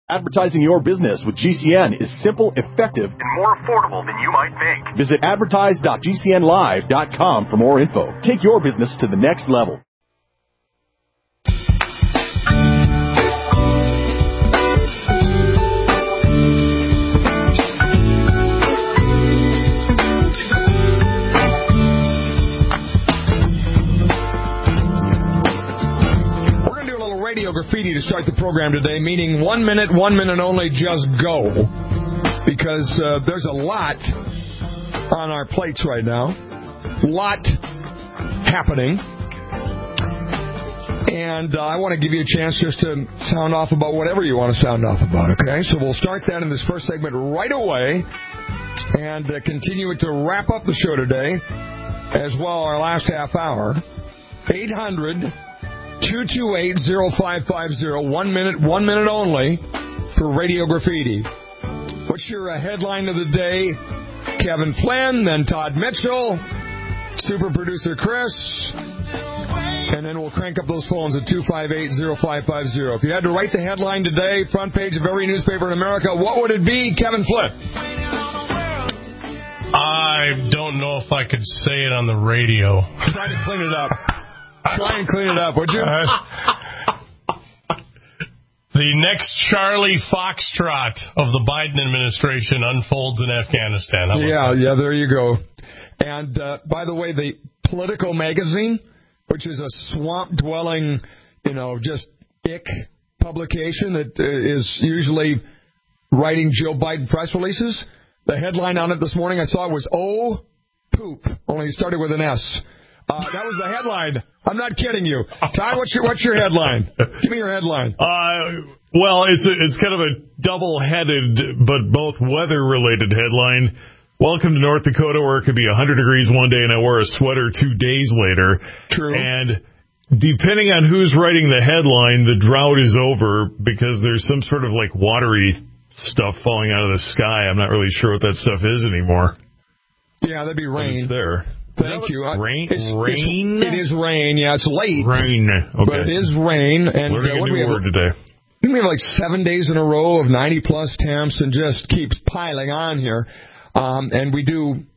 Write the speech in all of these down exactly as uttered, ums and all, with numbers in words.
Advertising your business with G C N is simple, effective, and more affordable than you might think. Visit advertise dot g c n live dot com for more info. Take your business to the next level. Radio graffiti to start the program today, meaning one minute, one minute only, just go. Because uh, there's a lot on our plates right now. Lot happening. And uh, I want to give you a chance just to sound off about whatever you want to sound off about, okay? So we'll start that in this first segment right away and uh, continue it to wrap up the show today, as well our last half hour. eight hundred two two eight, oh five five oh. One minute, one minute only for Radio Graffiti. What's your uh, headline of the day? Kevin Flynn, then Todd Mitchell, super producer Chris, and then we'll crank up those phones at two five eight, oh five five oh. If you had to write the headline today, front page of every newspaper in America, what would it be, Kevin Flynn? I don't know if I could say it on the radio. Try to clean it up. Try and clean it up, would you? Uh, the next Charlie Foxtrot of the Biden administration unfolds in Afghanistan. Yeah, that? yeah, there you go. And, uh, by the way, the Politico magazine, which is a swamp-dwelling, you know, just ick publication that uh, is usually writing Joe Biden press releases, the headline on it this morning I saw was, "Oh, poop," only it started with an S. Uh, that was the headline. I'm not kidding you. Ty, what's your what's your headline? Give me your headline. Uh, well, it's a, it's kind of a double-headed but both weather-related headline. Welcome to North Dakota, where it could be one hundred degrees one day and I wore a sweater two days later. True. And depending on who's writing the headline, the drought is over because there's some sort of like watery stuff falling out of the sky. I'm not really sure what that stuff is anymore. Yeah, that'd be rain. It's there. Thank you. Rain? It's, rain? It's, it is rain. Yeah, it's late. Rain. Okay. But it is rain. And Learning uh, what a new we have, word today. We have like seven days in a row of ninety-plus temps and just keeps piling on here. Um, and we do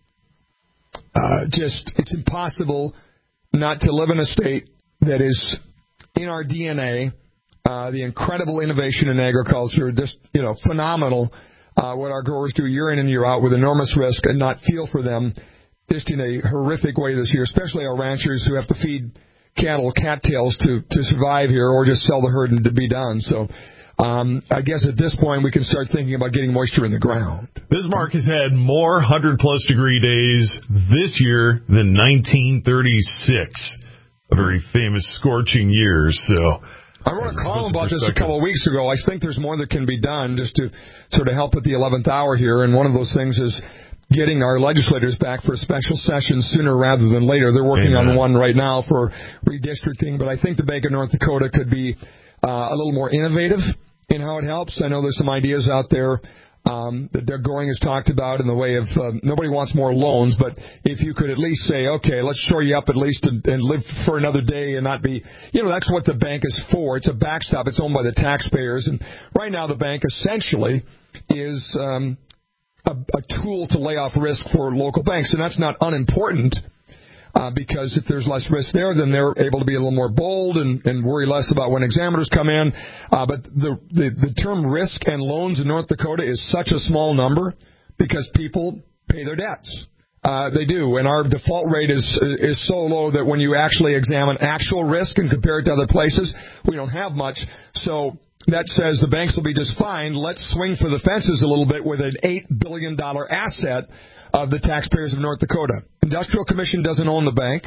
uh, just, it's impossible not to live in a state that is in our D N A. Uh, the incredible innovation in agriculture, just, you know, phenomenal uh, what our growers do year in and year out with enormous risk and not feel for them. Just in a horrific way this year, especially our ranchers who have to feed cattle cattails to, to survive here or just sell the herd and to be done. So um, I guess at this point we can start thinking about getting moisture in the ground. Bismarck has had more one hundred plus degree days this year than nineteen thirty-six, a very famous scorching year. So I wrote a column about this a couple of weeks ago. I think there's more that can be done just to sort of help at the eleventh hour here, and one of those things is getting our legislators back for a special session sooner rather than later. They're working Amen. on one right now for redistricting, but I think the Bank of North Dakota could be uh, a little more innovative in how it helps. I know there's some ideas out there um, that Doug Goring has talked about in the way of uh, nobody wants more loans, but if you could at least say, okay, let's shore you up at least and, and live for another day and not be, you know, that's what the bank is for. It's a backstop. It's owned by the taxpayers. And right now the bank essentially is um, a, a tool to lay off risk for local banks, and that's not unimportant. Uh, because if there's less risk there, then they're able to be a little more bold and, and worry less about when examiners come in. Uh, but the, the, the term risk and loans in North Dakota is such a small number because people pay their debts. Uh, they do. And our default rate is is so low that when you actually examine actual risk and compare it to other places, we don't have much. So that says the banks will be just fine. Let's swing for the fences a little bit with an eight billion dollars asset of the taxpayers of North Dakota. Industrial Commission doesn't own the bank.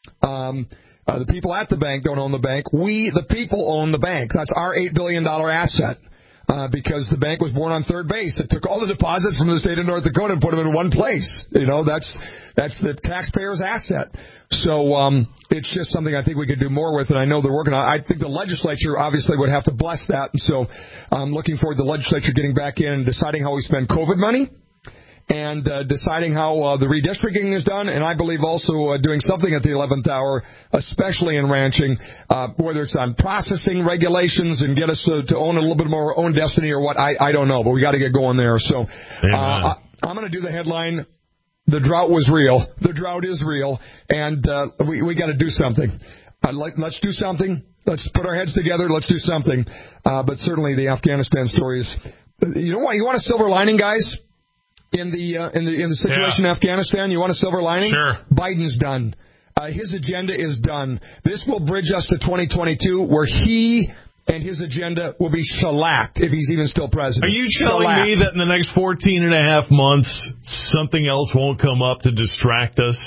Um, uh, the people at the bank don't own the bank. We, the people, own the bank. That's our eight billion dollars asset uh, because the bank was born on third base. It took all the deposits from the state of North Dakota and put them in one place. You know, that's that's the taxpayer's asset. So um, it's just something I think we could do more with, and I know they're working on it. I think the legislature obviously would have to bless that, and so I'm looking forward to the legislature getting back in and deciding how we spend COVID money. and uh, deciding how uh, the redistricting is done, and I believe also uh, doing something at the eleventh hour, especially in ranching, uh, whether it's on processing regulations and get us uh, to own a little bit more our own destiny or what, I, I don't know, but we got to get going there. So uh, I, I'm going to do the headline, "The drought was real." The drought is real, and uh, we, we got to do something. Uh, let, let's do something. Let's put our heads together. Let's do something. Uh, but certainly the Afghanistan story is, you know what? You want a silver lining, guys? In the uh, in the in the situation yeah. in Afghanistan, you want a silver lining? Sure. Biden's done. Uh, his agenda is done. This will bridge us to twenty twenty-two, where he and his agenda will be shellacked if he's even still president. Are you telling shellacked. me that in the next fourteen and a half months, something else won't come up to distract us?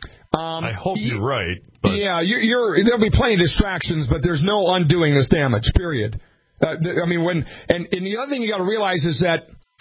Um, I hope you're right. But. Yeah, you're, you're, there'll be plenty of distractions, but there's no undoing this damage, period. Uh, I mean, when and, and the other thing you got to realize is that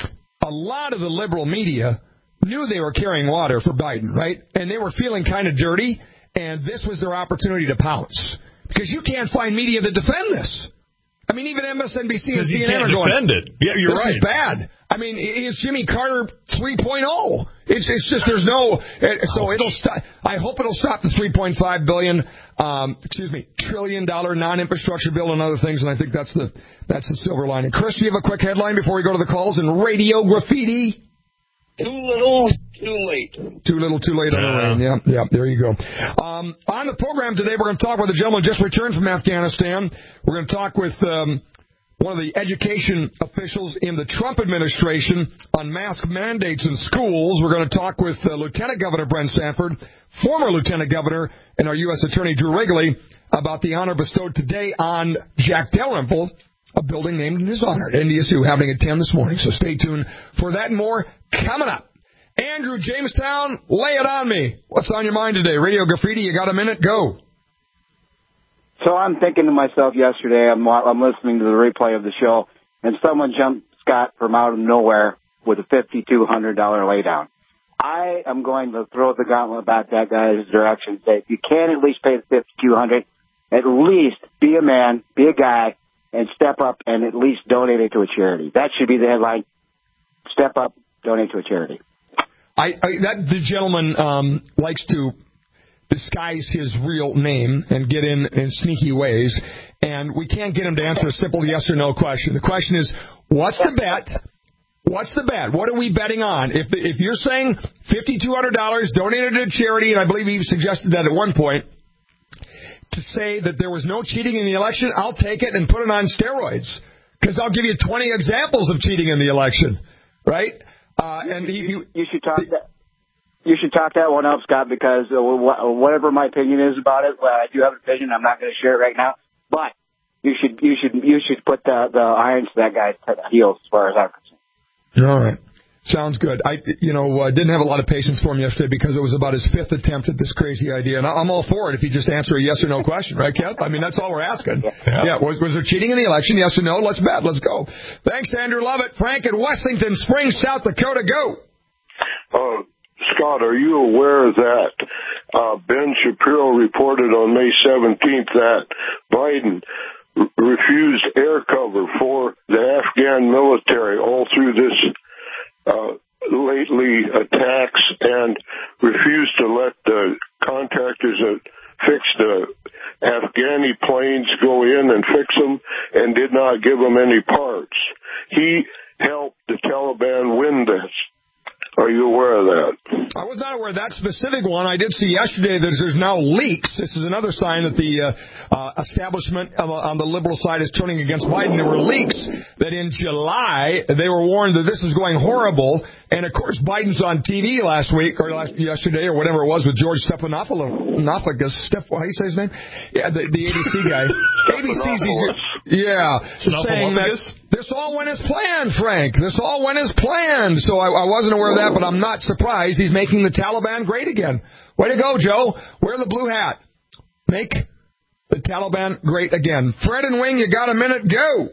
a lot of the liberal media knew they were carrying water for Biden, right? And they were feeling kind of dirty, and this was their opportunity to pounce. Because you can't find media to defend this. I mean, even M S N B C and C N N are going, defend it. Yeah, you're this right. is bad. I mean, it's Jimmy Carter three point oh. It's it's just there's no. So it'll stop. I hope it'll stop the three point five billion, um, excuse me, trillion dollar non-infrastructure bill and other things. And I think that's the that's the silver lining. Chris, do you have a quick headline before we go to the calls and radio graffiti? Too little, too late. Too little, too late on the rain. Yeah, yeah, there you go. Um, on the program today, we're going to talk with a gentleman just returned from Afghanistan. We're going to talk with um, one of the education officials in the Trump administration on mask mandates in schools. We're going to talk with uh, Lieutenant Governor Brent Sanford, former Lieutenant Governor, and our U S Attorney Drew Wrigley about the honor bestowed today on Jack Dalrymple, a building named in his honor at N D S U, happening at ten this morning. So stay tuned for that and more coming up. Andrew, Jamestown, lay it on me. What's on your mind today? Radio Graffiti, you got a minute? Go. So I'm thinking to myself yesterday, I'm, I'm listening to the replay of the show, and someone jumped Scott from out of nowhere with a fifty-two hundred dollars laydown. I am going to throw the gauntlet back that guy's direction and say, if you can at least pay the fifty-two hundred dollars, at least be a man, be a guy, and step up and at least donate it to a charity. That should be the headline. Step up, donate to a charity. I, I that the gentleman um, likes to disguise his real name and get in in sneaky ways, and we can't get him to answer a simple yes or no question. The question is, what's the bet? What's the bet? What are we betting on? If the, if you're saying fifty-two hundred dollars donated to a charity, and I believe he suggested that at one point, to say that there was no cheating in the election, I'll take it and put it on steroids, because I'll give you twenty examples of cheating in the election, right? Uh, and he, you, you should talk that. You should talk that one up, Scott, because uh, whatever my opinion is about it, well, I do have an opinion. I'm not going to share it right now, but you should you should you should put the the irons to that guy's heels as far as I'm concerned. All right. Sounds good. I, you know, uh, didn't have a lot of patience for him yesterday because it was about his fifth attempt at this crazy idea, and I'm all for it if you just answer a yes or no question, right, Kev? I mean, that's all we're asking. Yeah. yeah was, was there cheating in the election? Yes or no? Let's bet. Let's go. Thanks, Andrew Lovett. Frank in Wessington Springs, South Dakota. Go. Uh, Scott, are you aware that uh, Ben Shapiro reported on May seventeenth that Biden r- refused air cover for the Afghan military all through this Uh, lately attacks and refused to let the contractors that fixed the Afghani planes go in and fix them and did not give them any parts. He helped the Taliban win this. Are you aware of that? I was not aware of that specific one. I did see yesterday that there's now leaks. This is another sign that the uh, uh, establishment of, uh, on the liberal side is turning against Biden. There were leaks that in July they were warned that this is going horrible. And, of course, Biden's on T V last week or last yesterday or whatever it was with George Stephanopoulos. Steph, how do you say his name? Yeah, the, the A B C guy. A B C's, yeah, saying that this all went as planned, Frank. This all went as planned. So I, I wasn't aware of that, but I'm not surprised. He's making the Taliban great again. Way to go, Joe. Wear the blue hat. Make the Taliban great again. Fred and Wing, you got a minute? Go.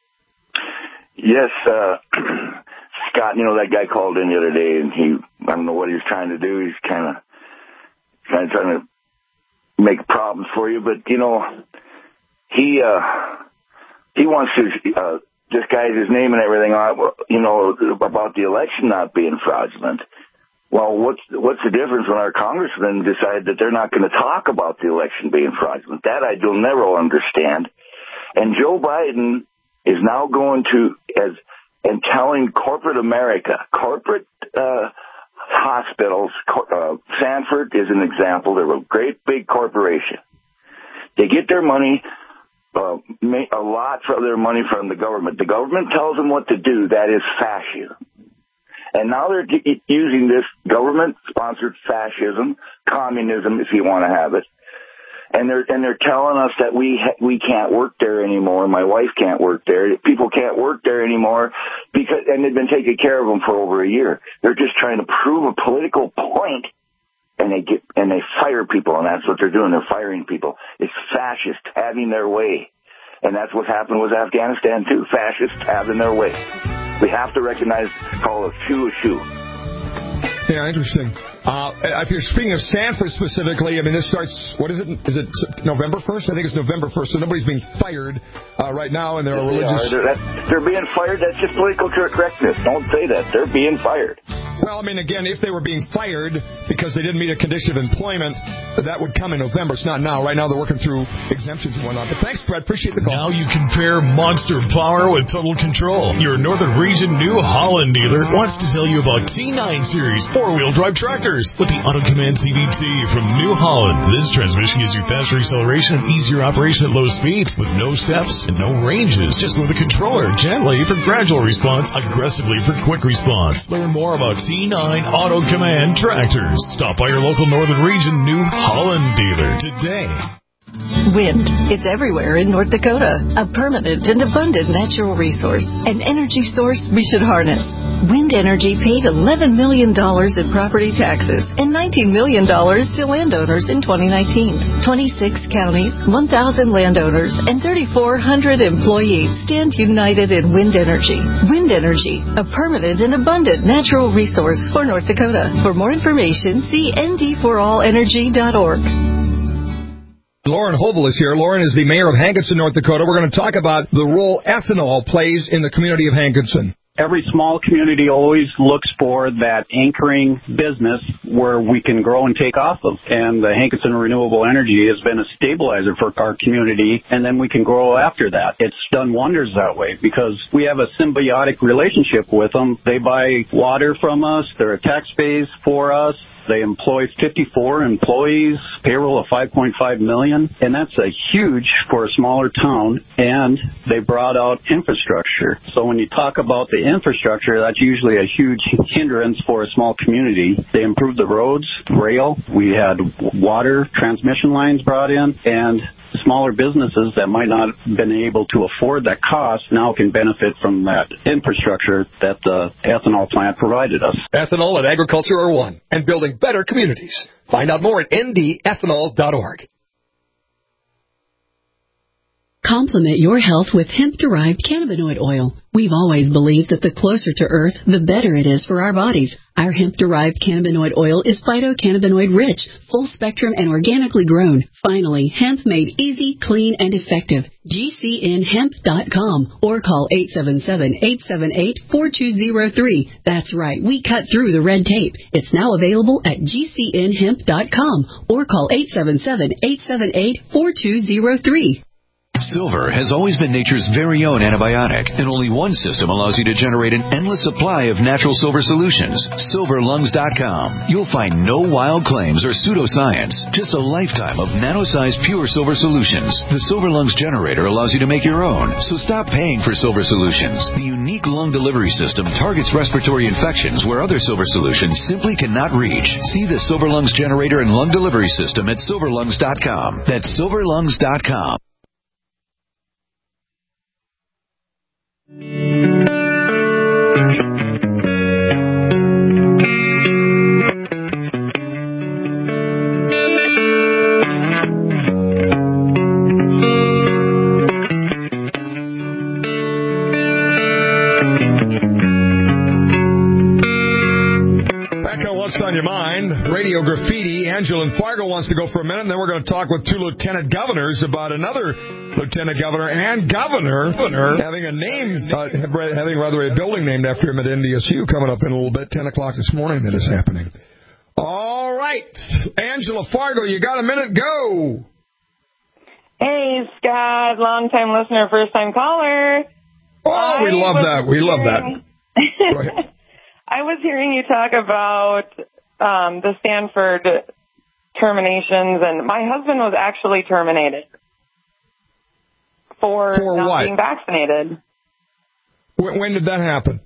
Yes, uh, Scott, you know, that guy called in the other day, and he, I don't know what he was trying to do. He's kind of kind of trying to make problems for you. But, you know, he uh, he wants to uh, this guy's his name and everything on, you know, about the election not being fraudulent. Well, what's what's the difference when our congressmen decide that they're not going to talk about the election being fraudulent? That I will never understand. And Joe Biden is now going to as and telling corporate America, corporate uh, hospitals. Uh, Sanford is an example. They're a great big corporation. They get their money. Uh, make a lot of their money from the government. The government tells them what to do. That is fascism. And now they're g- using this government-sponsored fascism, communism, if you want to have it, and they're and they're telling us that we ha- we can't work there anymore. My wife can't work there. People can't work there anymore because, and they've been taking care of them for over a year. They're just trying to prove a political point, and they get and they fire people, and that's what they're doing. They're firing people. It's fascists having their way, and that's what happened with Afghanistan too. Fascists having their way. We have to recognize, call a shoe a shoe. Yeah, interesting. Uh, if you're speaking of Sanford specifically, I mean, this starts, what is it? Is it November first? I think it's November first. So nobody's being fired uh, right now, and there are religious... They are. They're, that, they're being fired. That's just political correctness. Don't say that. They're being fired. Well, I mean, again, if they were being fired because they didn't meet a condition of employment, that would come in November. It's not now. Right now, they're working through exemptions and whatnot. But thanks, Fred. Appreciate the call. Now you compare monster power with total control. Your Northern Region New Holland dealer wants to tell you about T nine Series four-wheel drive tractors with the Auto Command C V T from New Holland. This transmission gives you faster acceleration and easier operation at low speeds with no steps and no ranges. Just move the controller gently for gradual response, aggressively for quick response. Learn more about T nine Auto Command tractors. Stop by your local Northern Region New Holland dealer today. Wind. It's everywhere in North Dakota. A permanent and abundant natural resource. An energy source we should harness. Wind Energy paid eleven million dollars in property taxes and nineteen million dollars to landowners in twenty nineteen. twenty-six counties, one thousand landowners, and three thousand four hundred employees stand united in wind energy. Wind Energy, a permanent and abundant natural resource for North Dakota. For more information, see N D for all energy dot org. Lauren Hovel is here. Lauren is the mayor of Hankinson, North Dakota. We're going to talk about the role ethanol plays in the community of Hankinson. Every small community always looks for that anchoring business where we can grow and take off of. And the Hankinson Renewable Energy has been a stabilizer for our community, and then we can grow after that. It's done wonders that way because we have a symbiotic relationship with them. They buy water from us. They're a tax base for us. They employ fifty-four employees, payroll of five point five million dollars, and that's a huge for a smaller town, and they brought out infrastructure. So when you talk about the infrastructure, that's usually a huge hindrance for a small community. They improved the roads, rail, we had water transmission lines brought in, and smaller businesses that might not have been able to afford that cost now can benefit from that infrastructure that the ethanol plant provided us. Ethanol and agriculture are one, and building better communities. Find out more at N D ethanol dot org. Complement your health with hemp-derived cannabinoid oil. We've always believed that the closer to Earth, the better it is for our bodies. Our hemp-derived cannabinoid oil is phytocannabinoid-rich, full-spectrum, and organically grown. Finally, hemp made easy, clean, and effective. G C N hemp dot com or call eight seven seven, eight seven eight, four two zero three. That's right, we cut through the red tape. It's now available at G C N hemp dot com or call eight seven seven, eight seven eight, four two zero three. Silver has always been nature's very own antibiotic, and only one system allows you to generate an endless supply of natural silver solutions. silver lungs dot com. You'll find no wild claims or pseudoscience, just a lifetime of nano-sized pure silver solutions. The Silver Lungs generator allows you to make your own, so stop paying for silver solutions. The unique lung delivery system targets respiratory infections where other silver solutions simply cannot reach. See the Silver Lungs generator and lung delivery system at silver lungs dot com. That's silver lungs dot com. What's on your mind? Radio Graffiti. Angela in Fargo wants to go for a minute, and then we're going to talk with two lieutenant governors about another Lieutenant Governor and Governor, governor having a name, uh, having rather a building named after him at N D S U coming up in a little bit, ten o'clock this morning that is happening. All right. Angela Fargo, you got a minute? Go. Hey, Scott, long-time listener, first-time caller. Oh, we love that. We love that. Go ahead. I was hearing you talk about um, the Stanford terminations, and my husband was actually terminated for, for not what? being vaccinated. When, when did that happen?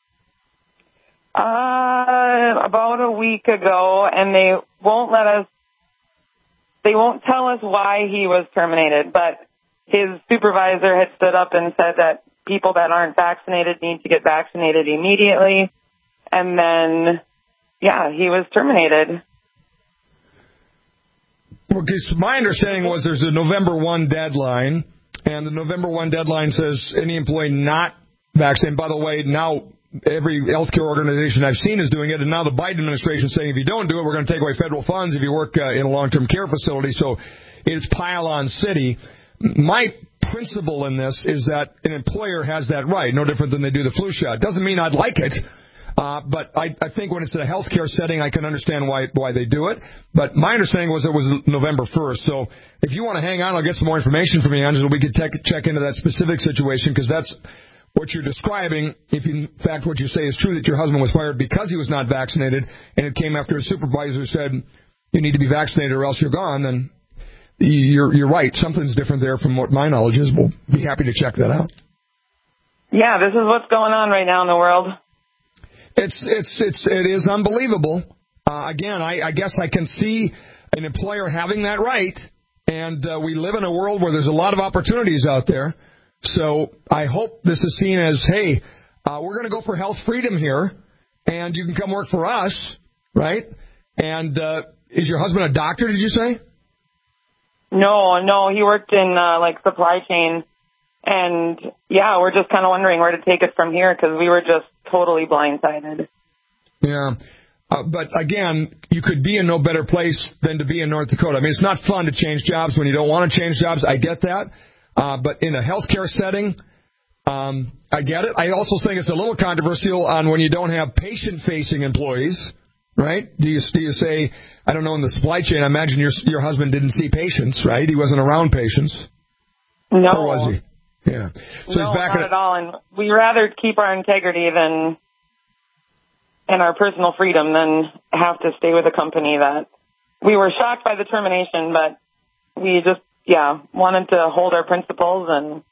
Uh, about a week ago, and they won't let us, they won't tell us why he was terminated, but his supervisor had stood up and said that people that aren't vaccinated need to get vaccinated immediately, and then, yeah, he was terminated. Well, because my understanding was there's a November first deadline, and the November first deadline says any employee not vaccinated. By the way, now every healthcare organization I've seen is doing it, and now the Biden administration is saying if you don't do it, we're going to take away federal funds if you work uh, in a long-term care facility. So it's pile-on city. My principle in this is that an employer has that right, no different than they do the flu shot. Doesn't mean I'd like it. Uh, but I, I think when it's in a healthcare setting, I can understand why why they do it. But my understanding was it was November first. So if you want to hang on, I'll get some more information from you, Angela. We could tech, check into that specific situation, because that's what you're describing. If in fact what you say is true, that your husband was fired because he was not vaccinated, and it came after his supervisor said you need to be vaccinated or else you're gone, then you're you're right. Something's different there from what my knowledge is. We'll be happy to check that out. Yeah, this is what's going on right now in the world. It's it's it's it is unbelievable. Uh, again, I, I guess I can see an employer having that right, and uh, we live in a world where there's a lot of opportunities out there. So I hope this is seen as, hey, uh, we're going to go for health freedom here, and you can come work for us, right? And uh, is your husband a doctor? Did you say? No, no, he worked in uh, like supply chain. And, yeah, we're just kind of wondering where to take it from here, because we were just totally blindsided. Yeah. Uh, but, again, you could be in no better place than to be in North Dakota. I mean, it's not fun to change jobs when you don't want to change jobs. I get that. Uh, but in a healthcare setting, um, I get it. I also think it's a little controversial on when you don't have patient-facing employees, right? Do you, do you say, I don't know, in the supply chain, I imagine your your husband didn't see patients, right? He wasn't around patients. No. Or was he? Yeah. So no, he's back not at, at all. And we rather keep our integrity than and our personal freedom than have to stay with a company that we were shocked by the termination, but we just, yeah, wanted to hold our principles. And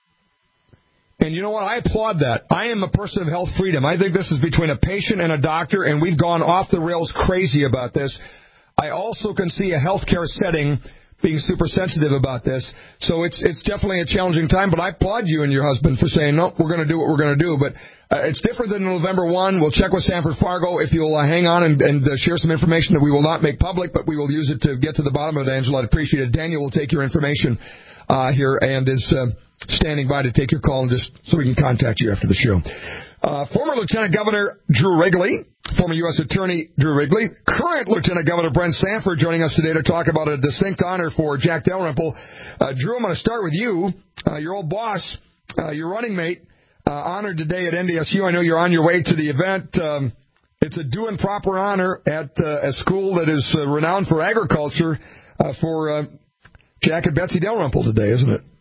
And you know what? I applaud that. I am a person of health freedom. I think this is between a patient and a doctor, and we've gone off the rails crazy about this. I also can see a healthcare setting being super sensitive about this. So it's it's definitely a challenging time, but I applaud you and your husband for saying, no, we're going to do what we're going to do. But uh, it's different than November first. We'll check with Sanford Fargo if you'll uh, hang on and, and uh, share some information that we will not make public, but we will use it to get to the bottom of it, Angela. I'd appreciate it. Daniel will take your information uh, here and is uh, standing by to take your call, and just so we can contact you after the show. Uh, former Lieutenant Governor Drew Wrigley, former U S Attorney Drew Wrigley, current Lieutenant Governor Brent Sanford joining us today to talk about a distinct honor for Jack Dalrymple. Uh, Drew, I'm going to start with you. Uh, your old boss, uh, your running mate, uh, honored today at N D S U. I know you're on your way to the event. Um, it's a due and proper honor at uh, a school that is uh, renowned for agriculture uh, for uh, Jack and Betsy Dalrymple today, isn't it?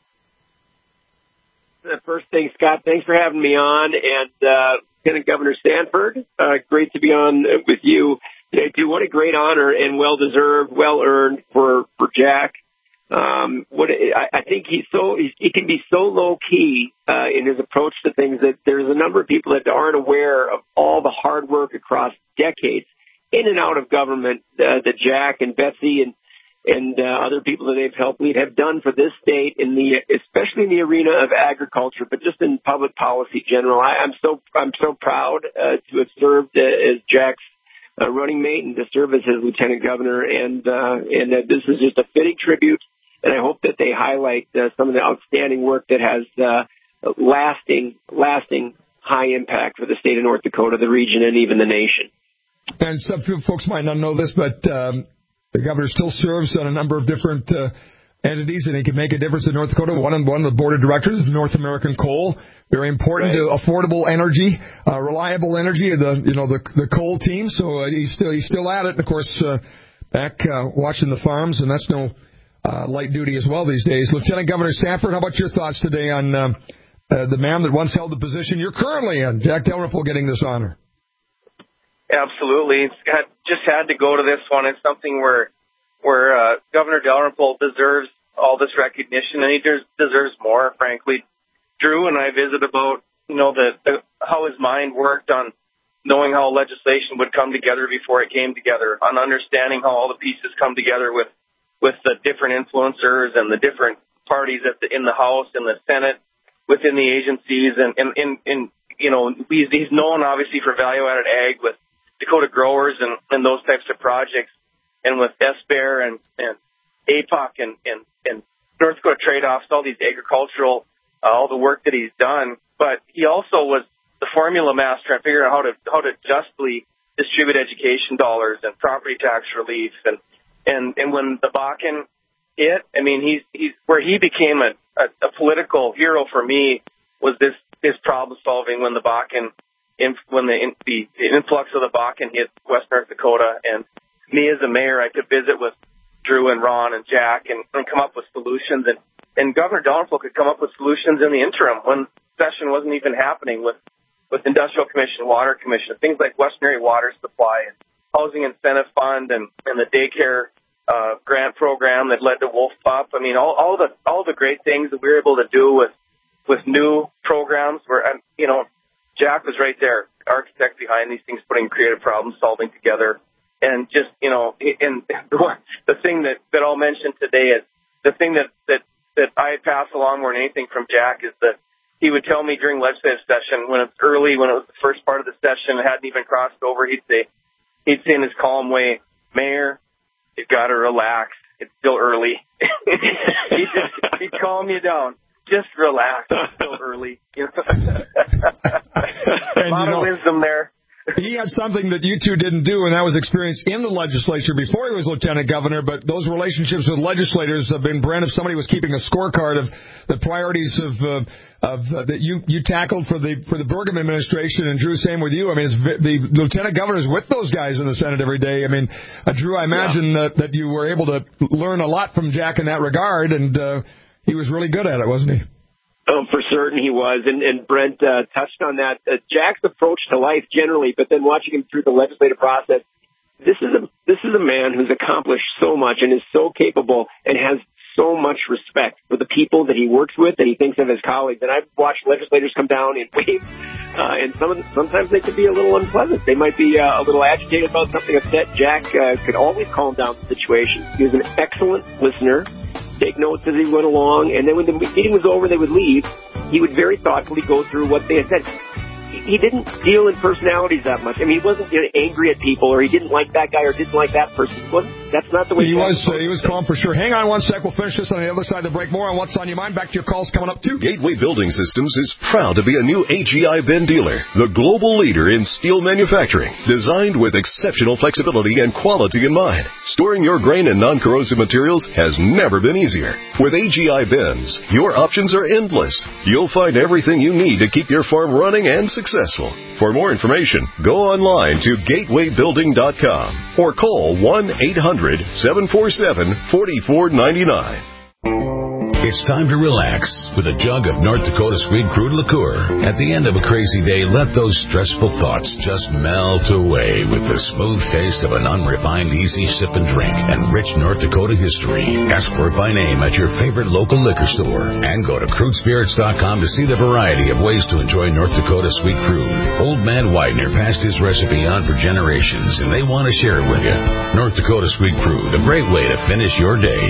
The first thing, Scott, thanks for having me on, and uh, Lieutenant Governor Sanford, uh, great to be on with you today, too. What a great honor and well-deserved, well-earned for, for Jack. Um, what I, I think he's so he's, he can be so low-key uh, in his approach to things that there's a number of people that aren't aware of all the hard work across decades in and out of government uh, that Jack and Betsy and and uh, other people that they've helped lead have done for this state, in the especially in the arena of agriculture, but just in public policy general. I, I'm so I'm so proud uh, to have served uh, as Jack's uh, running mate and to serve as his lieutenant governor, and uh, and uh, this is just a fitting tribute. And I hope that they highlight uh, some of the outstanding work that has uh, lasting lasting high impact for the state of North Dakota, the region, and even the nation. And some folks might not know this, but um, the governor still serves on a number of different uh, entities, and it can make a difference in North Dakota. One of, one of the board of directors is North American Coal. Very important right. to affordable energy, uh, reliable energy. The you know the the coal team. So uh, he's still he's still at it. And of course, uh, back uh, watching the farms, and that's no uh, light duty as well these days. Lieutenant Governor Sanford, how about your thoughts today on uh, uh, the man that once held the position you're currently in, Jack Dalrymple, getting this honor? Absolutely, it's had, just had to go to this one. It's something where where uh, Governor Dalrymple deserves all this recognition, and he des- deserves more, frankly. Drew and I visited about, you know, the, the how his mind worked on knowing how legislation would come together before it came together, on understanding how all the pieces come together with, with the different influencers and the different parties at the, in the House and the Senate within the agencies. And, and, and, and you know, he's, he's known, obviously, for value-added ag with Dakota Growers and, and those types of projects, and with S B A R and, and A P O C and, and, and North Dakota Trade-Offs, all these agricultural Uh, all the work that he's done, but he also was the formula master and figuring out how to how to justly distribute education dollars and property tax relief, and and and when the Bakken hit, I mean, he's he's where he became a, a, a political hero for me was this his problem solving when the Bakken in, when the, in, the influx of the Bakken hit West North Dakota, and me as a mayor, I could visit with Drew and Ron and Jack and, and come up with solutions. And And Governor Dalrymple could come up with solutions in the interim when session wasn't even happening with, with Industrial Commission, Water Commission, things like Western Area Water Supply and Housing Incentive Fund and, and the daycare uh, grant program that led to Wolf Pup. I mean, all, all the all the great things that we were able to do with with new programs where, you know, Jack was right there, architect behind these things, putting creative problem solving together. And just, you know, and the thing that, that I'll mention today is the thing that, that that I pass along more than anything from Jack is that he would tell me during legislative session when it's early, when it was the first part of the session, it hadn't even crossed over, he'd say, he'd say in his calm way, Mayor, you gotta relax. It's still early. he'd, just, he'd calm you down. Just relax. It's still early. You know? A lot of wisdom there. He had something that you two didn't do, and that was experience in the legislature before he was lieutenant governor, but those relationships with legislators have been, Brent, if somebody was keeping a scorecard of the priorities of uh, of uh, that you, you tackled for the for the Burgum administration, and Drew, same with you. I mean, it's, the lieutenant governor's with those guys in the Senate every day. I mean, uh, Drew, I imagine yeah. that, that you were able to learn a lot from Jack in that regard, and uh, he was really good at it, wasn't he? Oh, for certain he was, and, and Brent uh, touched on that. Uh, Jack's approach to life generally, but then watching him through the legislative process, this is a this is a man who's accomplished so much and is so capable and has so much respect for the people that he works with and he thinks of as colleagues. And I've watched legislators come down in waves, uh, and some of them, sometimes they could be a little unpleasant. They might be uh, a little agitated about something, upset. Jack uh, could always calm down the situation. He was an excellent listener. Take notes as he went along, and then when the meeting was over, they would leave. He would very thoughtfully go through what they had said. He didn't deal in personalities that much. I mean, he wasn't, you know, angry at people, or he didn't like that guy, or didn't like that person. He wasn't, that's not the way he was. Uh, he was calm for sure. Hang on one sec. We'll finish this on the other side of the break. More on what's on your mind. Back to your calls coming up too. Gateway Building Systems is proud to be a new A G I Ben dealer, the global leader in steel manufacturing, designed with exceptional flexibility and quality in mind. Storing your grain and non-corrosive materials has never been easier. With A G I Bens, your options are endless. You'll find everything you need to keep your farm running and successful. For more information, go online to gateway building dot com or call one eight hundred seven four seven four four nine nine. It's time to relax with a jug of North Dakota Sweet Crude liqueur. At the end of a crazy day, let those stressful thoughts just melt away with the smooth taste of an unrefined, easy sip and drink and rich North Dakota history. Ask for it by name at your favorite local liquor store and go to crude spirits dot com to see the variety of ways to enjoy North Dakota Sweet Crude. Old Man Widener passed his recipe on for generations, and they want to share it with you. North Dakota Sweet Crude, a great way to finish your day.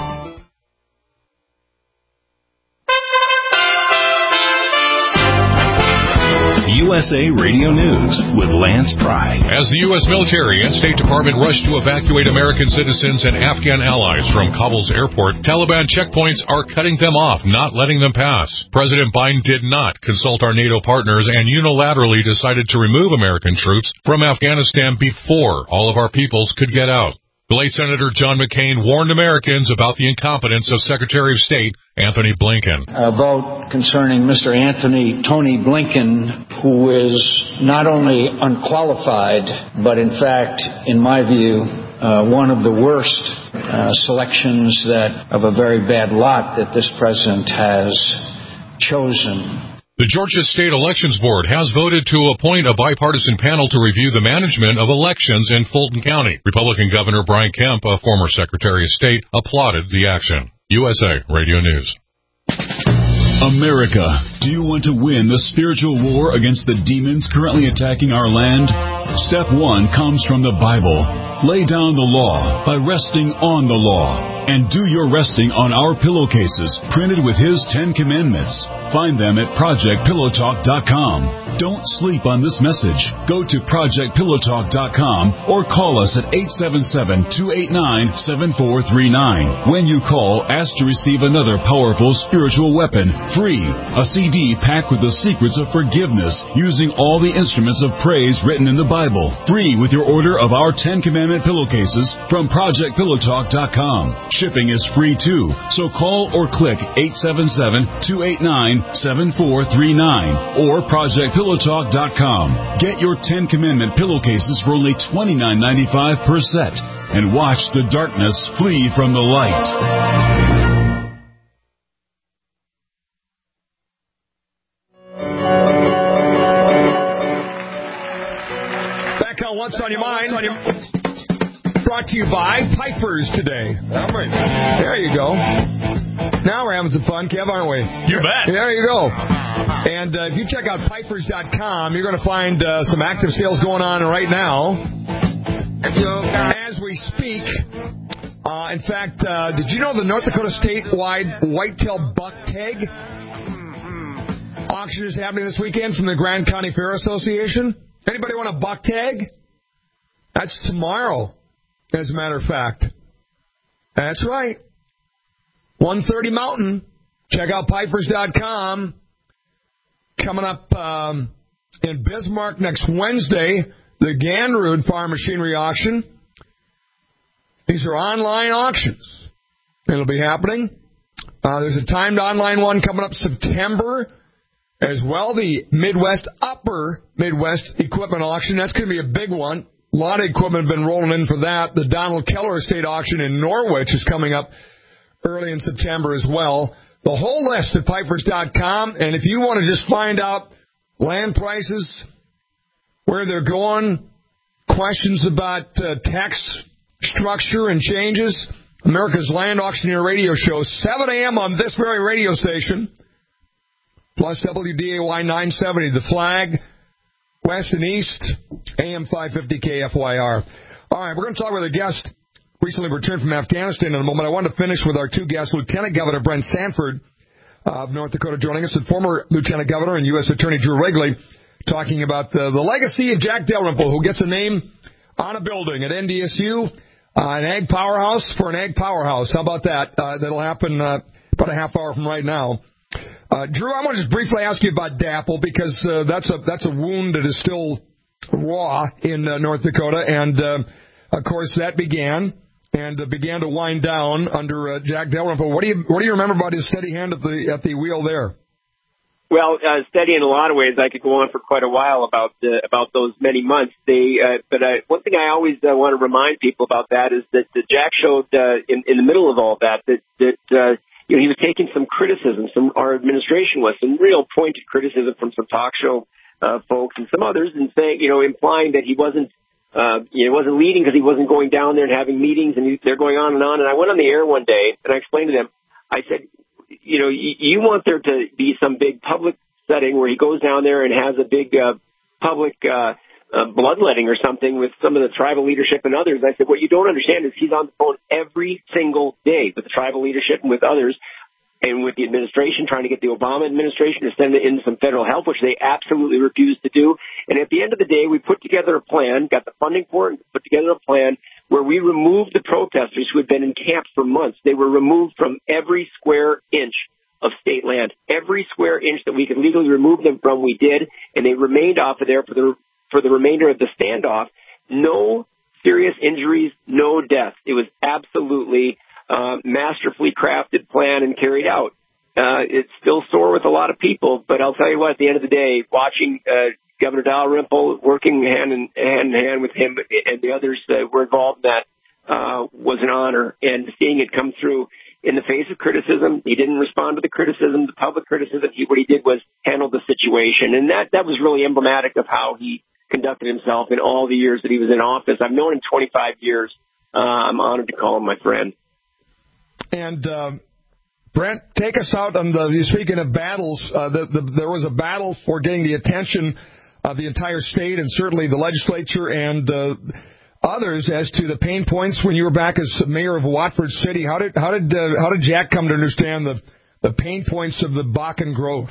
U S A Radio News with Lance Pry. As the U S military and State Department rush to evacuate American citizens and Afghan allies from Kabul's airport, Taliban checkpoints are cutting them off, not letting them pass. President Biden did not consult our NATO partners and unilaterally decided to remove American troops from Afghanistan before all of our peoples could get out. The late Senator John McCain warned Americans about the incompetence of Secretary of State Anthony Blinken. A vote concerning Mister Anthony Tony Blinken, who is not only unqualified, but in fact, in my view, uh, one of the worst uh, selections that of a very bad lot that this president has chosen. The Georgia State Elections Board has voted to appoint a bipartisan panel to review the management of elections in Fulton County. Republican Governor Brian Kemp, a former Secretary of State, applauded the action. U S A Radio News. America, do you want to win the spiritual war against the demons currently attacking our land? Step one comes from the Bible. Lay down the law by resting on the law. And do your resting on our pillowcases, printed with His Ten Commandments. Find them at project pillow talk dot com. Don't sleep on this message. Go to project pillow talk dot com or call us at eight seven seven, two eight nine, seven four three nine. When you call, ask to receive another powerful spiritual weapon, free. A C D packed with the secrets of forgiveness, using all the instruments of praise written in the Bible. Free with your order of our Ten Commandment pillowcases from project pillow talk dot com. Shipping is free too, so call or click eight seven seven, two eight nine, seven four three nine or project pillow talk dot com. Get your Ten Commandment pillowcases for only twenty-nine ninety-five per set and watch the darkness flee from the light. Back on What's on Your Mind. On your... Brought to you by Pipers today. There you go. Now we're having some fun, Kev, aren't we? You bet. There you go. And uh, if you check out pipers dot com, you're going to find uh, some active sales going on right now as we speak. Uh, in fact, uh, did you know the North Dakota statewide whitetail buck tag auction is happening this weekend from the Grand County Fair Association? Anybody want a buck tag? That's tomorrow. As a matter of fact. That's right. one thirty Mountain. Check out pipers dot com. Coming up um, in Bismarck next Wednesday, the Ganrud Farm Machinery Auction. These are online auctions. It'll be happening. Uh, there's a timed online one coming up September as well. The Midwest Upper Midwest Equipment Auction. That's going to be a big one. A lot of equipment has been rolling in for that. The Donald Keller Estate Auction in Norwich is coming up early in September as well. The whole list at pipers dot com. And if you want to just find out land prices, where they're going, questions about uh, tax structure and changes, America's Land Auctioneer Radio Show, seven a.m. on this very radio station, plus W D A Y nine seventy, The Flag, West and East, A M five fifty K F Y R. All right, we're going to talk with a guest recently returned from Afghanistan in a moment. I want to finish with our two guests, Lieutenant Governor Brent Sanford of North Dakota joining us, and former Lieutenant Governor and U S Attorney Drew Wrigley, talking about the, the legacy of Jack Dalrymple, who gets a name on a building at N D S U, uh, an ag powerhouse for an ag powerhouse. How about that? Uh, that'll happen uh, about a half hour from right now. Uh, Drew, I want to just briefly ask you about DAPL, because uh, that's a that's a wound that is still raw in uh, North Dakota, and uh, of course that began and uh, began to wind down under uh, Jack Dalrymple. What do you what do you remember about his steady hand at the at the wheel there? Well, uh, steady in a lot of ways. I could go on for quite a while about uh, about those many months. They, uh, but uh, one thing I always uh, want to remind people about that is that uh, Jack showed uh, in in the middle of all that that that. Uh, You know, he was taking some criticism, some our administration was, some real pointed criticism from some talk show uh, folks and some others, and saying, you know, implying that he wasn't, uh, you know, wasn't leading because he wasn't going down there and having meetings, and he, they're going on and on. And I went on the air one day and I explained to them, I said, you know, you, you want there to be some big public setting where he goes down there and has a big uh, public uh, uh, bloodletting or something with some of the tribal leadership and others. I said, what you don't understand is he's on the phone every single day with the tribal leadership and with others and with the administration, trying to get the Obama administration to send in some federal help, which they absolutely refused to do. And at the end of the day, we put together a plan, got the funding for it, put together a plan where we removed the protesters who had been in camps for months. They were removed from every square inch of state land. Every square inch that we could legally remove them from, we did, and they remained off of there for the for the remainder of the standoff. No serious injuries, no deaths. It was absolutely uh, masterfully crafted, planned, and carried out. Uh, it's still sore with a lot of people, but I'll tell you what, at the end of the day, watching uh, Governor Dalrymple working hand in hand, in hand with him and the others that were involved in that uh, was an honor. And seeing it come through in the face of criticism, he didn't respond to the criticism, the public criticism. He, what he did was handle the situation. And that, that was really emblematic of how he conducted himself in all the years that he was in office. I've known him twenty-five years. Uh, I'm honored to call him my friend. And um, Brent, take us out on the, speaking of battles, uh, the, the, there was a battle for getting the attention of the entire state and certainly the legislature and uh, others as to the pain points when you were back as mayor of Watford City. How did how did uh, how did Jack come to understand the the pain points of the Bakken growth?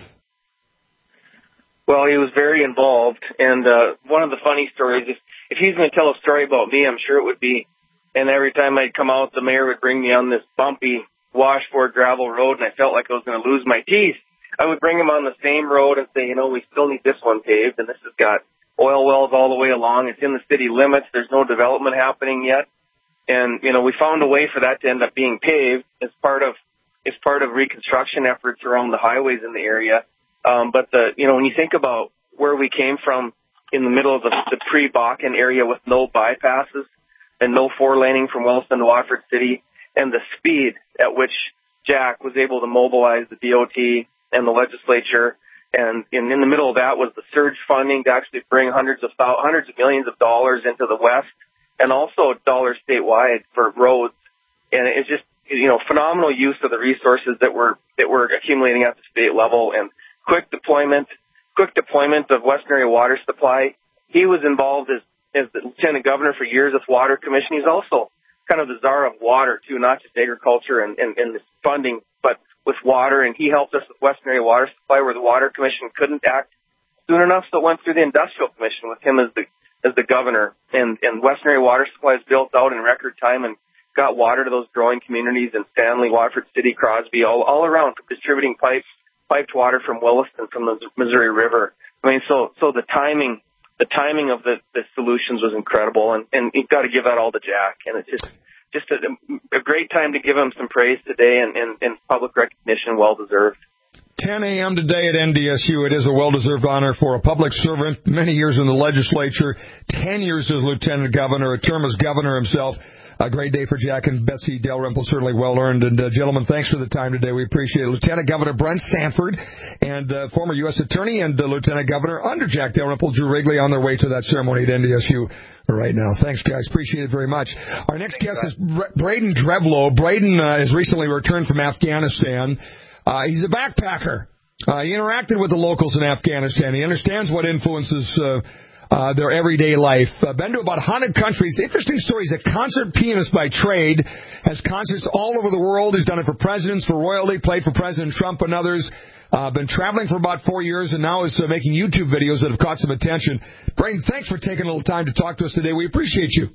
Well, he was very involved, and uh, one of the funny stories, if, if he's going to tell a story about me, I'm sure it would be, and every time I'd come out, the mayor would bring me on this bumpy washboard gravel road, and I felt like I was going to lose my teeth. I would bring him on the same road and say, you know, we still need this one paved, and this has got oil wells all the way along. It's in the city limits. There's no development happening yet. And, you know, we found a way for that to end up being paved as part of, as part of reconstruction efforts around the highways in the area. Um, but the, you know, when you think about where we came from in the middle of the, the pre-Bakken area with no bypasses and no four laning from Williston to Watford City, and the speed at which Jack was able to mobilize the D O T and the legislature, and in, in the middle of that was the surge funding to actually bring hundreds of thousands, hundreds of millions of dollars into the West, and also dollars statewide for roads. And it's just, you know, phenomenal use of the resources that were that were accumulating at the state level, and quick deployment, quick deployment of Western Area Water Supply. He was involved as, as the lieutenant governor for years with Water Commission. He's also kind of the czar of water, too, not just agriculture and, and, and this funding, but with water. And he helped us with Western Area Water Supply, where the Water Commission couldn't act soon enough, so it went through the Industrial Commission with him as the as the governor. And, and Western Area Water Supply is built out in record time and got water to those growing communities in Stanley, Watford City, Crosby, all, all around, from distributing pipes. Piped water from Williston, from the Missouri River. I mean, so so the timing, the timing of the, the solutions was incredible, and, and you've got to give that all to Jack. And it's just just a, a great time to give him some praise today, and, and, and public recognition, well deserved. ten a.m. today at N D S U. It is a well-deserved honor for a public servant. Many years in the legislature, ten years as lieutenant governor, a term as governor himself. A great day for Jack and Betsy Dalrymple, certainly well-earned. And, uh, gentlemen, thanks for the time today. We appreciate it. Lieutenant Governor Brent Sanford and uh, former U S Attorney and uh, Lieutenant Governor under Jack Dalrymple, Drew Wrigley, on their way to that ceremony at N D S U right now. Thanks, guys. Appreciate it very much. Our next Thanks, guest God. is Braden Drevlo. Braden uh, has recently returned from Afghanistan. Uh, he's a backpacker. Uh, he interacted with the locals in Afghanistan. He understands what influences uh, Uh, their everyday life. Uh, been to about one hundred countries. Interesting story. He's a concert pianist by trade. Has concerts all over the world. He's done it for presidents, for royalty, played for President Trump and others. Uh, been traveling for about four years and now is uh, making YouTube videos that have caught some attention. Braden, thanks for taking a little time to talk to us today. We appreciate you.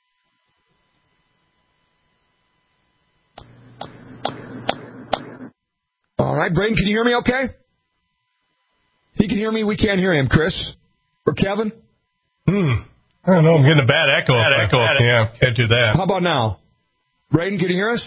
All right, Braden, can you hear me okay? He can hear me. We can't hear him. Chris? Or Kevin? Hmm. I don't know. I'm getting a bad echo. Bad echo. Bad yeah, can't do that. How about now? Braden, can you hear us?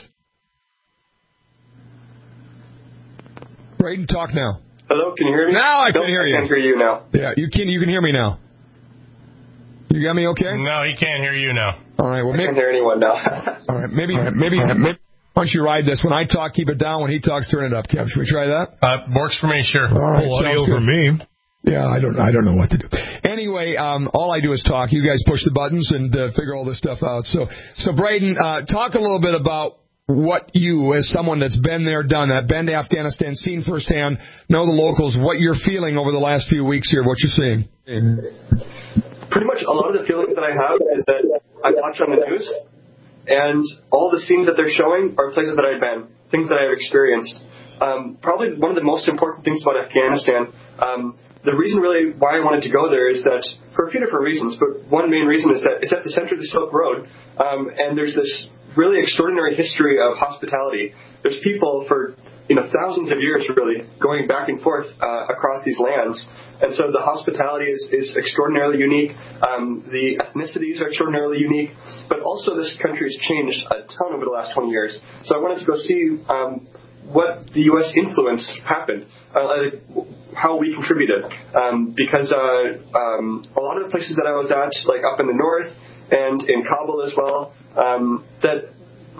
Braden, talk now. Hello, can you hear me? Now I can nope, hear you. I can hear you now. Yeah, you can. You can hear me now. You got me okay? No, he can't hear you now. All right. Well, I maybe, can't hear anyone now. all right. Maybe. Maybe. maybe. Why don't you ride this? When I talk, keep it down. When he talks, turn it up. Kev, should we try that? Uh, works for me, sure. All right, audio for me. Yeah, I don't. I don't know what to do. Anyway, um, all I do is talk. You guys push the buttons and uh, figure all this stuff out. So, so Braden, uh, talk a little bit about what you, as someone that's been there, done that, been to Afghanistan, seen firsthand, know the locals, what you're feeling over the last few weeks here, what you're seeing. Pretty much a lot of the feelings that I have is that I watch on the news, and all the scenes that they're showing are places that I've been, things that I've experienced. Um, probably one of the most important things about Afghanistan, um, the reason really why I wanted to go there is that, for a few different reasons, but one main reason is that it's at the center of the Silk Road, um, and there's this really extraordinary history of hospitality. There's people for, you know, thousands of years really going back and forth uh, across these lands, And so the hospitality is, is extraordinarily unique. Um, the ethnicities are extraordinarily unique. But also this country has changed a ton over the last twenty years. So I wanted to go see um, what the U S influence happened, uh, how we contributed. Um, because uh, um, a lot of the places that I was at, like up in the north and in Kabul as well, um, that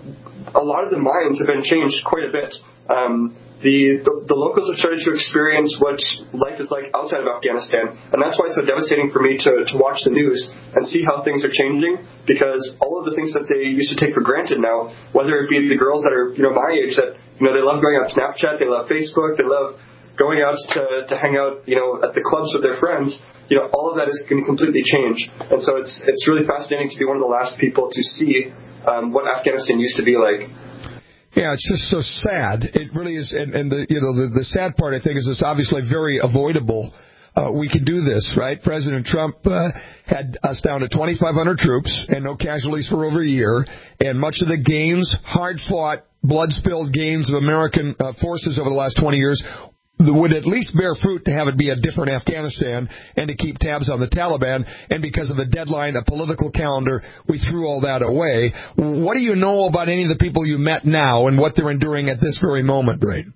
a lot of the minds have been changed quite a bit. Um, the, the the locals have started to experience what life is like outside of Afghanistan, and that's why it's so devastating for me to, to watch the news and see how things are changing, because all of the things that they used to take for granted now, whether it be the girls that are, you know, my age, that, you know, they love going on Snapchat, they love Facebook, they love going out to, to hang out, you know, at the clubs with their friends, you know, all of that is going to completely change. And so it's it's really fascinating to be one of the last people to see um, what Afghanistan used to be like. Yeah, it's just so sad. It really is, and, and the you know the, the sad part, I think, is it's obviously very avoidable. Uh, we can do this, right? President Trump uh, had us down to twenty-five hundred troops and no casualties for over a year, and much of the gains, hard-fought, blood-spilled gains of American uh, forces over the last twenty years would at least bear fruit to have it be a different Afghanistan and to keep tabs on the Taliban. And because of the deadline, a political calendar, we threw all that away. What do you know about any of the people you met now and what they're enduring at this very moment, Braden?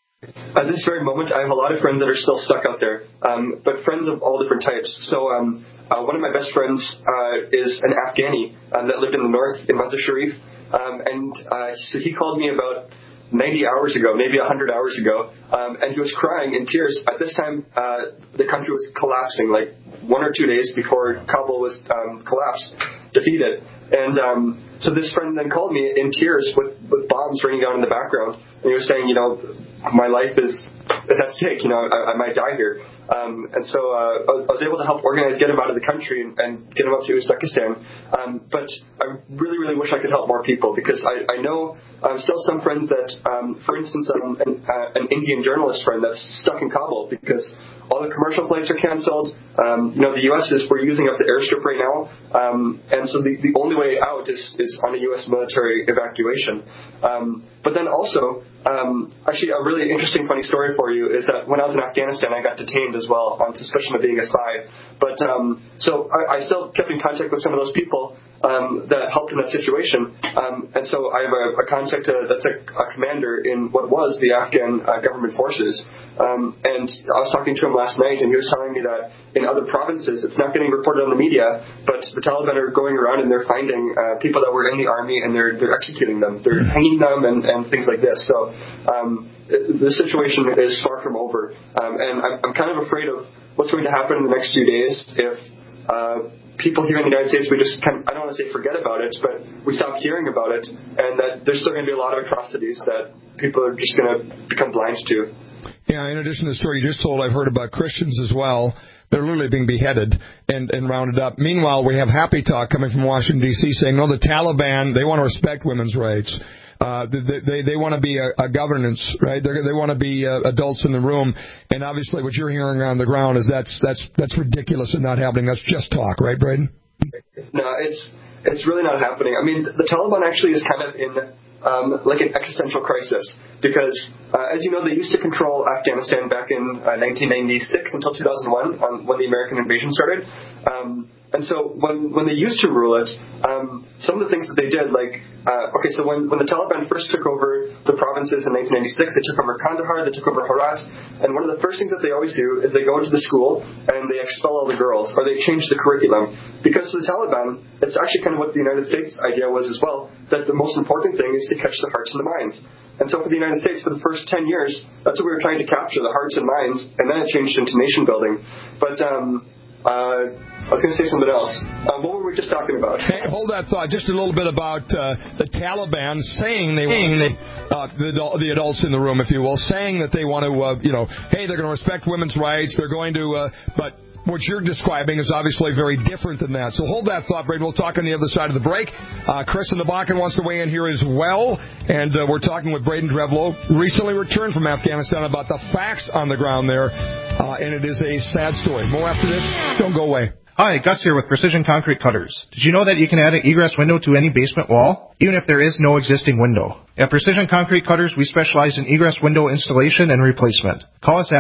At this very moment, I have a lot of friends that are still stuck out there, um, but friends of all different types. So um, uh, one of my best friends uh, is an Afghani um, that lived in the north in Mazar Sharif, um, and uh, so he called me about ninety hours ago, maybe one hundred hours ago, um, and he was crying in tears. At this time, uh, the country was collapsing, like one or two days before Kabul was um, collapsed, defeated. And um, so this friend then called me in tears with, with bombs raining down in the background, and he was saying, you know, my life is, is at stake, you know, I, I might die here. Um, and so uh, I was able to help organize, get him out of the country and, and get him up to Uzbekistan. Um, but I really, really wish I could help more people, because I, I know um, still some friends that, um, for instance, um, an, uh, an Indian journalist friend that's stuck in Kabul because all the commercial flights are canceled. Um, you know, the U S is, we're using up the airstrip right now. Um, and so the, the only way out is, is on a U S military evacuation. Um, but then also, um, actually a really interesting, funny story for you is that when I was in Afghanistan, I got detained as well on suspicion of being a spy. But um, so I, I still kept in contact with some of those people um, that helped in that situation. Um, and so I have a, a contact uh, that's a, a commander in what was the Afghan uh, government forces. Um, and I was talking to him last night, and he was telling me that in other provinces, it's not getting reported on the media, but the Taliban are going around and they're finding uh, people that were in the army, and they're they're executing them, they're hanging them, and, and things like this. So um, the situation is far from over, um, and I'm, I'm kind of afraid of what's going to happen in the next few days if uh, people here in the United States, we just kind of, I don't want to say forget about it, but we stop hearing about it, and that there's still going to be a lot of atrocities that people are just going to become blind to. Yeah, in addition to the story you just told, I've heard about Christians as well. They're literally being beheaded and, and rounded up. Meanwhile, we have Happy Talk coming from Washington, D C saying, no, the Taliban, they want to respect women's rights. Uh, they, they, they want to be a, a governance, right? They're, they want to be uh, adults in the room. And obviously what you're hearing on the ground is that's that's that's ridiculous and not happening. That's just talk, right, Braden? No, it's it's really not happening. I mean, the Taliban actually is kind of in um, like an existential crisis because, uh, as you know, they used to control Afghanistan back in uh, nineteen ninety-six until two thousand one um, when the American invasion started. Um, And so when when they used to rule it, um, some of the things that they did, like, uh, okay, so when, when the Taliban first took over the provinces in nineteen ninety-six, they took over Kandahar, they took over Herat, and one of the first things that they always do is they go into the school and they expel all the girls, or they change the curriculum. Because to the Taliban, it's actually kind of what the United States idea was as well, that the most important thing is to catch the hearts and the minds. And so for the United States, for the first ten years, that's what we were trying to capture, the hearts and minds, and then it changed into nation building. But, um... Uh, I was going to say something else. Uh, what were we just talking about? Hey, hold that thought. Just a little bit about uh, the Taliban saying they want uh, the, the adults in the room, if you will, saying that they want to, uh, you know, hey, they're going to respect women's rights. They're going to, uh, but what you're describing is obviously very different than that. So hold that thought, Braden. We'll talk on the other side of the break. Uh, Chris in the Bakken wants to weigh in here as well. And uh, we're talking with Braden Drevlo, recently returned from Afghanistan, about the facts on the ground there. Uh, and it is a sad story. More after this. Don't go away. Hi, Gus here with Precision Concrete Cutters. Did you know that you can add an egress window to any basement wall, even if there is no existing window? At Precision Concrete Cutters, we specialize in egress window installation and replacement. Call us at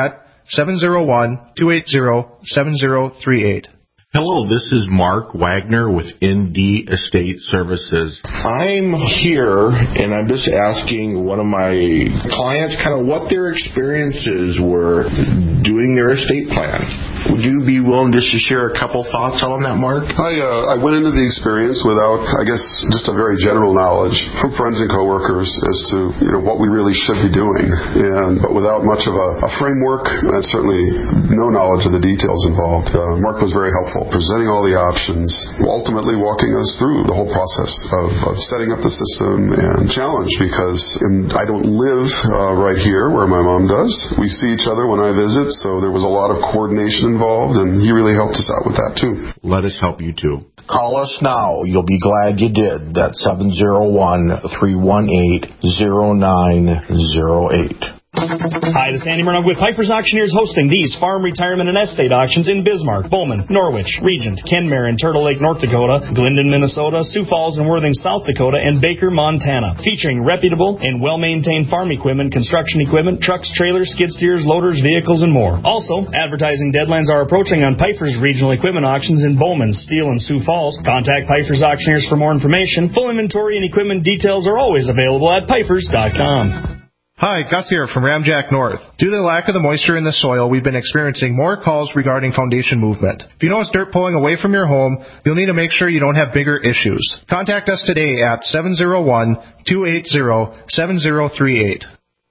seven oh one, two eight zero, seven zero three eight. Hello, this is Mark Wagner with N D Estate Services. I'm here, and I'm just asking one of my clients kind of what their experiences were doing their estate plan. Would you be willing just to share a couple thoughts on that, Mark? I uh, I went into the experience without, I guess, just a very general knowledge from friends and coworkers as to you know what we really should be doing, and but without much of a, a framework and certainly no knowledge of the details involved. Uh, Mark was very helpful, presenting all the options, ultimately walking us through the whole process of, of setting up the system and challenge. Because and I don't live uh, right here where my mom does. We see each other when I visit, so there was a lot of coordination involved, and he really helped us out with that too. Let us help you too. Call us now. You'll be glad you did. That's seven oh one, three one eight, oh nine oh eight. Hi, this is Andy Murdoch with Piper's Auctioneers hosting these farm, retirement, and estate auctions in Bismarck, Bowman, Norwich, Regent, Kenmare, and Turtle Lake, North Dakota, Glendon, Minnesota, Sioux Falls and Worthing, South Dakota, and Baker, Montana. Featuring reputable and well-maintained farm equipment, construction equipment, trucks, trailers, skid steers, loaders, vehicles, and more. Also, advertising deadlines are approaching on Piper's regional equipment auctions in Bowman, Steele, and Sioux Falls. Contact Piper's Auctioneers for more information. Full inventory and equipment details are always available at pipers dot com. Hi, Gus here from Ramjack North. Due to the lack of the moisture in the soil, we've been experiencing more calls regarding foundation movement. If you notice dirt pulling away from your home, you'll need to make sure you don't have bigger issues. Contact us today at seven oh one, two eight zero, seven zero three eight.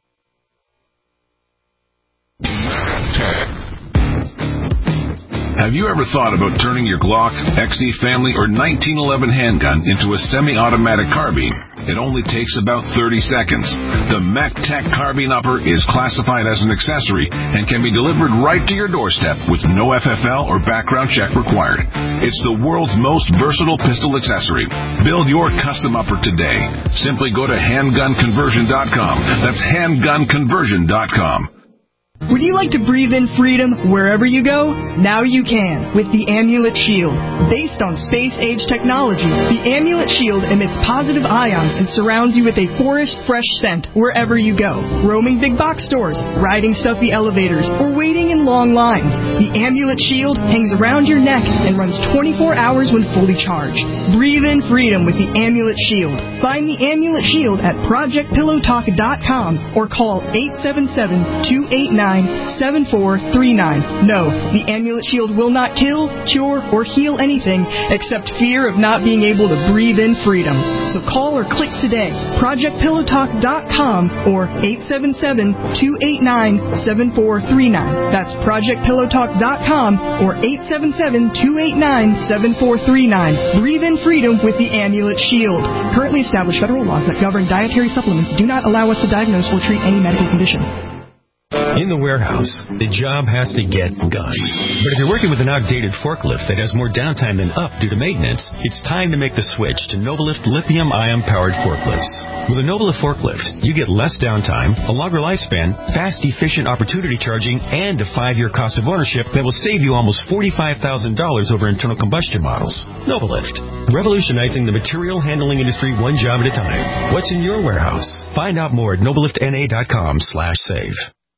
Have you ever thought about turning your Glock, X D Family, or nineteen eleven handgun into a semi-automatic carbine? It only takes about thirty seconds. The MacTech Carbine Upper is classified as an accessory and can be delivered right to your doorstep with no F F L or background check required. It's the world's most versatile pistol accessory. Build your custom upper today. Simply go to handgun conversion dot com. That's handgun conversion dot com. Would you like to breathe in freedom wherever you go? Now you can with the Amulet Shield. Based on space-age technology, the Amulet Shield emits positive ions and surrounds you with a forest fresh scent wherever you go. Roaming big box stores, riding stuffy elevators, or waiting in long lines, the Amulet Shield hangs around your neck and runs twenty-four hours when fully charged. Breathe in freedom with the Amulet Shield. Find the Amulet Shield at project pillow talk dot com or call eight seven seven, two eight nine, seven four three nine. No, the Amulet Shield will not kill, cure, or heal anything except fear of not being able to breathe in freedom. So call or click today, project pillow talk dot com or eight seven seven, two eight nine, seven four three nine. That's project pillow talk dot com or eight seven seven, two eight nine, seven four three nine. Breathe in freedom with the Amulet Shield. Currently established federal laws that govern dietary supplements do not allow us to diagnose or treat any medical condition. In the warehouse, the job has to get done. But if you're working with an outdated forklift that has more downtime than up due to maintenance, it's time to make the switch to Novalift lithium-ion powered forklifts. With a Novalift forklift, you get less downtime, a longer lifespan, fast, efficient opportunity charging, and a five-year cost of ownership that will save you almost forty-five thousand dollars over internal combustion models. Novalift, revolutionizing the material handling industry one job at a time. What's in your warehouse? Find out more at novalift n a dot com slash save.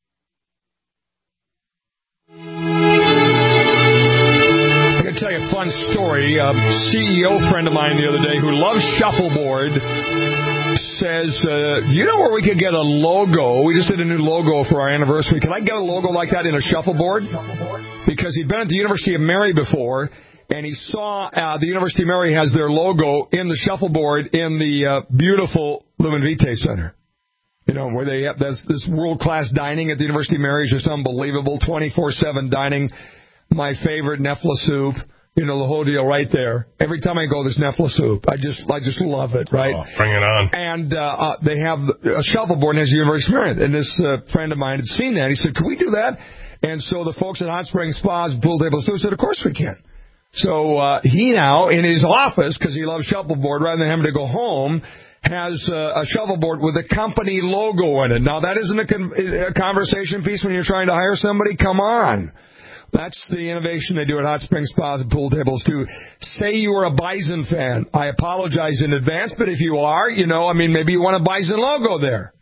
I can tell you a fun story. A C E O friend of mine the other day who loves shuffleboard says, uh, do you know where we could get a logo? We just did a new logo for our anniversary. Can I get a logo like that in a shuffleboard? Because he'd been at the University of Mary before, and he saw uh, the University of Mary has their logo in the shuffleboard in the uh, beautiful Lumen Vitae Center. You know, where they have this, this world-class dining at the University of Mary is just unbelievable, twenty-four seven dining. My favorite Nefla soup, you know, the whole deal right there. Every time I go, there's Nefla soup. I just I just love it, right? Oh, bring it on. And uh, uh, they have a shuffleboard and has the University of Mary. And this uh, friend of mine had seen that. He said, can we do that? And so the folks at Hot Springs Spas, pool tables, said, of course we can. So uh, he now, in his office, because he loves shuffleboard, rather than having to go home, has uh, a shuffleboard with a company logo in it. Now, that isn't a, con- a conversation piece when you're trying to hire somebody. Come on. That's the innovation they do at Hot Springs Spas and Pool Tables, too. Say you are a Bison fan. I apologize in advance, but if you are, you know, I mean, maybe you want a Bison logo there.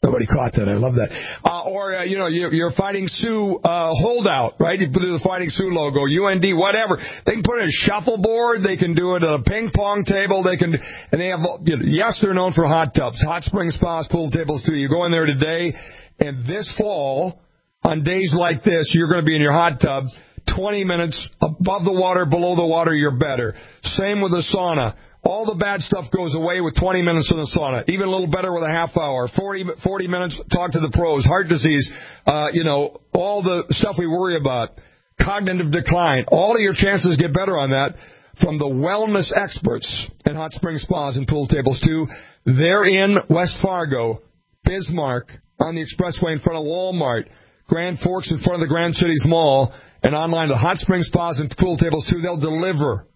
Nobody caught that. I love that. Uh, or, uh, you know, you're, you're Fighting Sioux uh, holdout, right? You put the Fighting Sioux logo, U N D, whatever. They can put it in a shuffleboard. They can do it at a ping pong table. They can, and they have, you know, yes, they're known for hot tubs, hot spring spas, pool tables too. You go in there today, and this fall, on days like this, you're going to be in your hot tub, twenty minutes above the water, below the water, you're better. Same with the sauna. All the bad stuff goes away with twenty minutes in the sauna. Even a little better with a half hour. forty, forty minutes, talk to the pros. Heart disease, uh, you know, all the stuff we worry about. Cognitive decline. All of your chances get better on that from the wellness experts at Hot Spring Spas and Pool Tables, too. They're in West Fargo, Bismarck, on the expressway in front of Walmart, Grand Forks in front of the Grand Cities Mall, and online to Hot Spring Spas and Pool Tables, too. They'll deliver.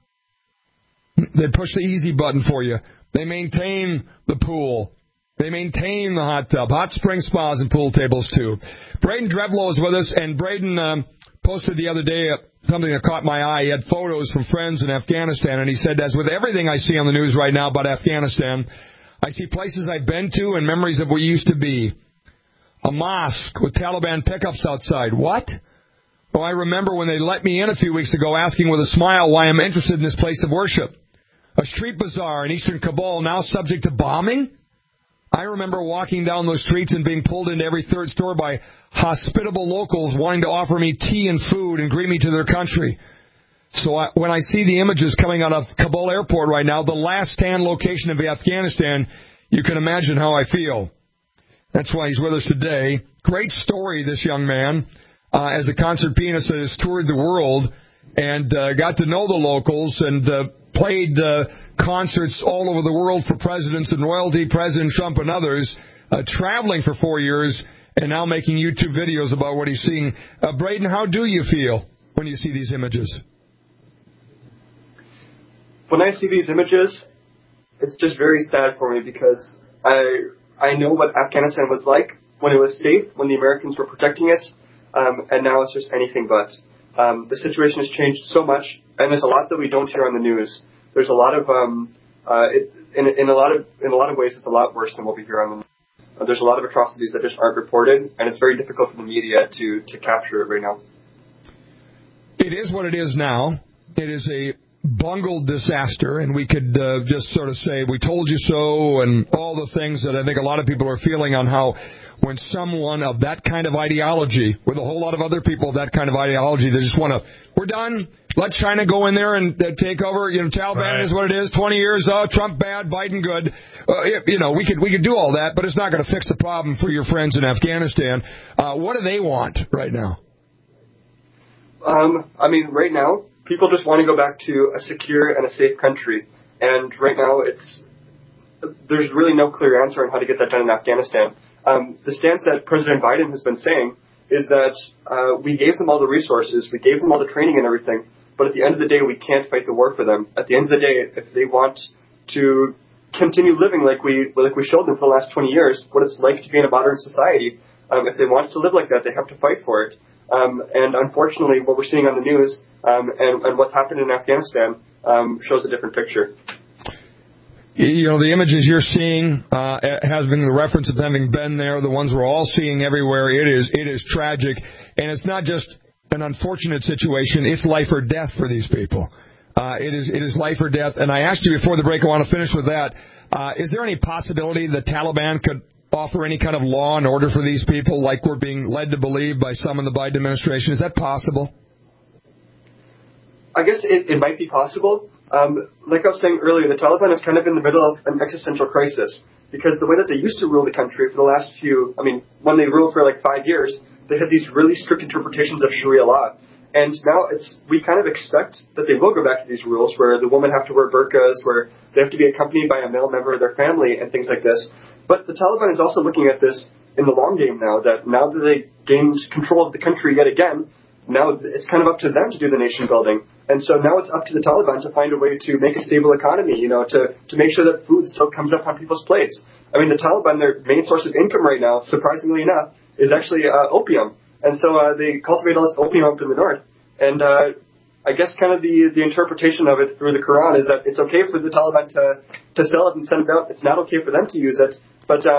They push the easy button for you. They maintain the pool. They maintain the hot tub. Hot Spring Spas and Pool Tables, too. Braden Drevlo is with us, and Braden um, posted the other day something that caught my eye. He had photos from friends in Afghanistan, and he said, as with everything I see on the news right now about Afghanistan, I see places I've been to and memories of what used to be. A mosque with Taliban pickups outside. What? Oh, I remember when they let me in a few weeks ago asking with a smile why I'm interested in this place of worship. A street bazaar in eastern Kabul now subject to bombing? I remember walking down those streets and being pulled into every third store by hospitable locals wanting to offer me tea and food and greet me to their country. So I, when I see the images coming out of Kabul airport right now, the last stand location of Afghanistan, you can imagine how I feel. That's why he's with us today. Great story, this young man, uh, as a concert pianist that has toured the world and uh, got to know the locals and uh, played uh, concerts all over the world for presidents and royalty, President Trump and others, uh, traveling for four years and now making YouTube videos about what he's seeing. Uh, Braden, how do you feel when you see these images? When I see these images, it's just very sad for me because I I know what Afghanistan was like when it was safe, when the Americans were protecting it, um, and now it's just anything but. Um, the situation has changed so much, and there's a lot that we don't hear on the news. There's a lot of, um, uh, it, in, in a lot of, in a lot of ways, it's a lot worse than what we hear on the news. Uh, there's a lot of atrocities that just aren't reported, and it's very difficult for the media to, to capture it right now. It is what it is now. It is a bungled disaster, and we could uh, just sort of say, we told you so, and all the things that I think a lot of people are feeling on how when someone of that kind of ideology, with a whole lot of other people of that kind of ideology, they just want to, we're done, let China go in there and uh, take over, you know, Taliban right. is what it is, twenty years, oh, Trump bad, Biden good. Uh, you know, we could we could do all that, but it's not going to fix the problem for your friends in Afghanistan. Uh, what do they want right now? Um, I mean, right now, people just want to go back to a secure and a safe country. And right now, it's there's really no clear answer on how to get that done in Afghanistan. Um, the stance that President Biden has been saying is that uh, we gave them all the resources, we gave them all the training and everything, but at the end of the day, we can't fight the war for them. At the end of the day, if they want to continue living like we like we showed them for the last twenty years, what it's like to be in a modern society, um, if they want to live like that, they have to fight for it. Um, and unfortunately, what we're seeing on the news um, and, and what's happened in Afghanistan um, shows a different picture. You know, the images you're seeing uh, has been the reference of having been there, the ones we're all seeing everywhere. It is it is tragic, and it's not just an unfortunate situation. It's life or death for these people. Uh, it is it is life or death. And I asked you before the break, I want to finish with that. Uh, is there any possibility the Taliban could offer any kind of law and order for these people like we're being led to believe by some in the Biden administration? Is that possible? I guess it, it might be possible. Um, like I was saying earlier, the Taliban is kind of in the middle of an existential crisis because the way that they used to rule the country for the last few, I mean, when they ruled for like five years, they had these really strict interpretations of Sharia law. And now it's, we kind of expect that they will go back to these rules where the women have to wear burqas, where they have to be accompanied by a male member of their family and things like this. But the Taliban is also looking at this in the long game now, that now that they gained control of the country yet again, now it's kind of up to them to do the nation building. And so now it's up to the Taliban to find a way to make a stable economy, you know, to, to make sure that food still comes up on people's plates. I mean, the Taliban, their main source of income right now, surprisingly enough, is actually uh, opium. And so uh, they cultivate all this opium up in the north. And uh, I guess kind of the, the interpretation of it through the Quran is that it's okay for the Taliban to, to sell it and send it out. It's not okay for them to use it. But um,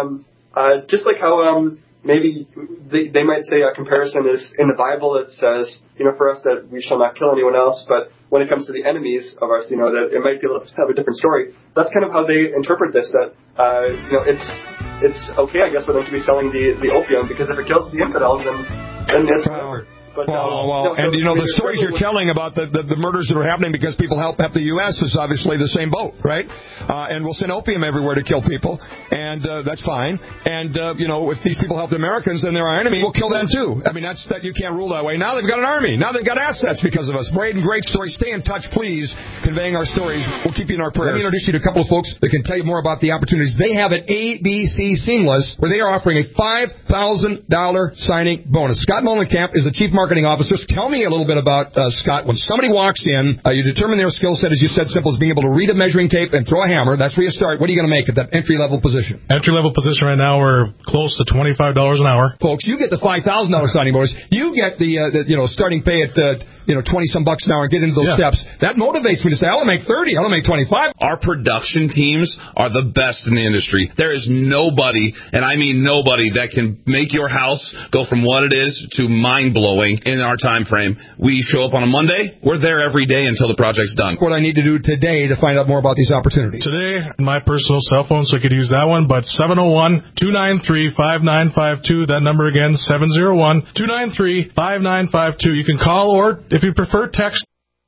Uh, just like how um, maybe they, they might say a comparison is in the Bible it says, you know, for us that we shall not kill anyone else, but when it comes to the enemies of ours, you know, that it might be able to have a different story. That's kind of how they interpret this, that, uh, you know, it's it's okay, I guess, for them to be selling the, the opium, because if it kills the infidels, then, then it's... But, well, um, well, no, so and you know I mean, the stories you're telling about the, the, the murders that are happening because people help help the U S is obviously the same boat, right? Uh, and we'll send opium everywhere to kill people, and uh, that's fine. And uh, you know, if these people help the Americans, then they're our enemy. We'll kill them too. I mean, that's that you can't rule that way. Now they've got an army. Now they've got assets because of us. Braden, great story. Stay in touch, please, conveying our stories. We'll keep you in our prayers. Let me introduce you to a couple of folks that can tell you more about the opportunities they have at A B C Seamless, where they are offering a five thousand dollars signing bonus. Scott Molenkamp is the Chief Marketing Officer. Tell me a little bit about, uh, Scott, when somebody walks in, uh, you determine their skill set, as you said, simple as being able to read a measuring tape and throw a hammer. That's where you start. What are you going to make at that entry-level position? Entry-level position right now, we're close to twenty-five dollars an hour. Folks, you get the five thousand dollars signing bonus. You get the, uh, the you know, starting pay at, uh, you know, twenty-some bucks an hour and get into those yeah. steps. That motivates me to say, I want to make thirty. I want to make twenty-five. Our production teams are the best in the industry. There is nobody, and I mean nobody, that can make your house go from what it is to mind-blowing in our time frame. We show up on a Monday. We're there every day until the project's done. What I need to do today to find out more about these opportunities? Today, my personal cell phone, so I could use that one, but seven oh one, two nine three, five nine five two. That number again, seven oh one, two nine three, five nine five two. You can call, or if you prefer, text.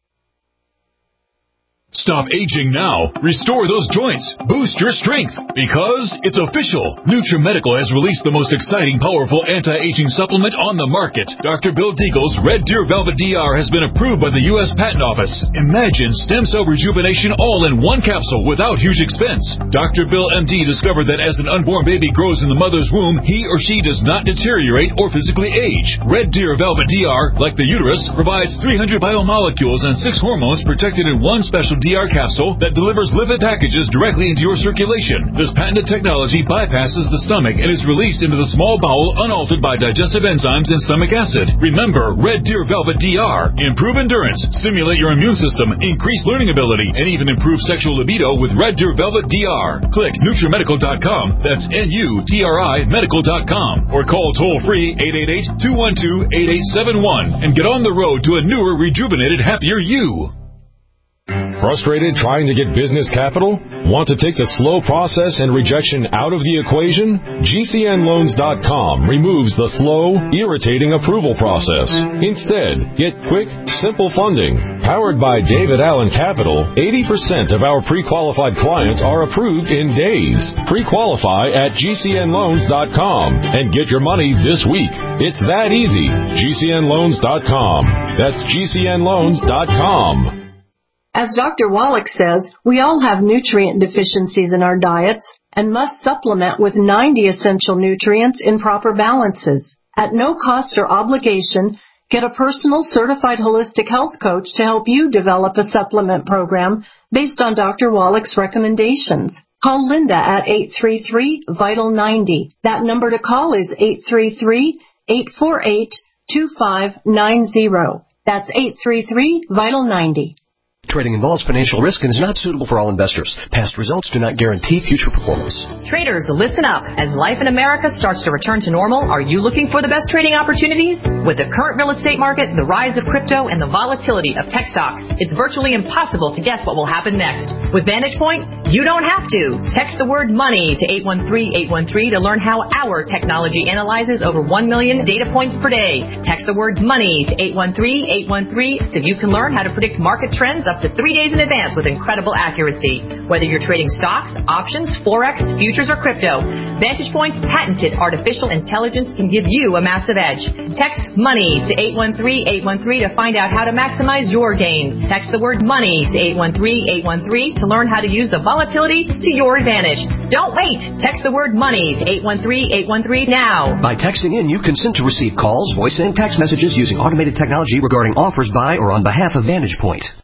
Stop aging now. Restore those joints. Boost your strength. Because it's official. NutriMedical has released the most exciting, powerful anti-aging supplement on the market. Doctor Bill Deagle's Red Deer Velvet D R has been approved by the U S Patent Office. Imagine stem cell rejuvenation all in one capsule without huge expense. Doctor Bill M D discovered that as an unborn baby grows in the mother's womb, he or she does not deteriorate or physically age. Red Deer Velvet D R, like the uterus, provides three hundred biomolecules and six hormones protected in one special D R capsule that delivers lipid packages directly into your circulation. This patented technology bypasses the stomach and is released into the small bowel unaltered by digestive enzymes and stomach acid. Remember, Red Deer Velvet D R. Improve endurance, stimulate your immune system, increase learning ability, and even improve sexual libido with Red Deer Velvet D R. Click NutriMedical dot com. That's N U T R I medical dot com. Or call toll-free eight eight eight, two one two, eight eight seven one and get on the road to a newer, rejuvenated, happier you. Frustrated trying to get business capital? Want to take the slow process and rejection out of the equation? G C N Loans dot com removes the slow, irritating approval process. Instead, get quick, simple funding. Powered by David Allen Capital, eighty percent of our pre-qualified clients are approved in days. Pre-qualify at G C N Loans dot com and get your money this week. It's that easy. G C N Loans dot com. That's G C N Loans dot com. As Doctor Wallach says, we all have nutrient deficiencies in our diets and must supplement with ninety essential nutrients in proper balances. At no cost or obligation, get a personal certified holistic health coach to help you develop a supplement program based on Doctor Wallach's recommendations. Call Linda at eight three three, vital ninety. That number to call is eight three three, eight four eight, two five nine zero. That's eight three three, vital ninety. Trading involves financial risk and is not suitable for all investors. Past results do not guarantee future performance. Traders, listen up. As life in America starts to return to normal, are you looking for the best trading opportunities? With the current real estate market, the rise of crypto, and the volatility of tech stocks, it's virtually impossible to guess what will happen next. With Vantage Point, you don't have to. Text the word MONEY to eight one three, eight one three to learn how our technology analyzes over one million data points per day. Text the word MONEY to eight one three, eight one three so you can learn how to predict market trends up to three days in advance with incredible accuracy. Whether you're trading stocks, options, forex, futures, or crypto, Vantage Point's patented artificial intelligence can give you a massive edge. Text MONEY to eight one three, eight one three to find out how to maximize your gains. Text the word MONEY to eight one three, eight one three to learn how to use the volatility to your advantage. Don't wait. Text the word MONEY to eight one three, eight one three now. By texting in, you consent to receive calls, voice, and text messages using automated technology regarding offers by or on behalf of Vantage Point.